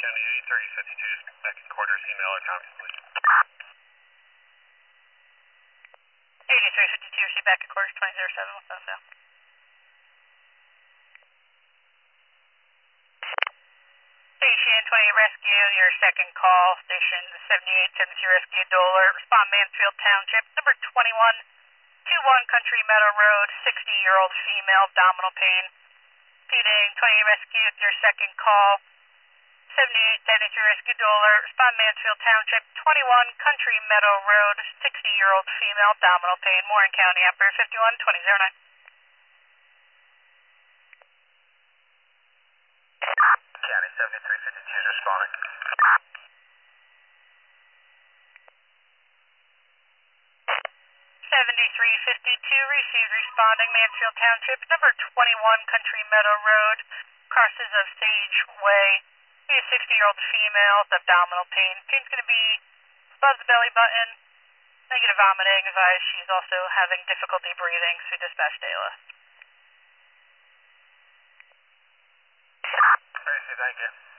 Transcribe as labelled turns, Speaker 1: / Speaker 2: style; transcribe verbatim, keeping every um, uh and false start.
Speaker 1: seventy-eight, thirty fifty-two, second quarter, email or comments, please.
Speaker 2: eighty-three fifty-two, receive back at quarters twenty oh seven, what's that now? Station twenty Rescue, your second call, station seventy-eight seventy-two Rescue, Doler, respond Mansfield Township, number twenty-one, twenty-one Country Meadow Road, sixty-year-old female, abdominal pain. Repeating, twenty Rescue, your second call, seventy-eight seventy-two Rescue, Doler, respond Mansfield Township, twenty-one Country Meadow Road, sixty-year-old female, abdominal pain, Warren County, operator fifty-one twenty oh nine.
Speaker 1: County seventy-three fifty-two is responding.
Speaker 2: seventy-three fifty-two, received responding Mansfield Township, number twenty-one Country Meadow Road, crosses of Sage Way. A sixty-year-old female with abdominal pain. Pain's going to be above the belly button. Negative vomiting. Advised she's also having difficulty breathing, so dispatched A L S.
Speaker 1: Tracy, thank you.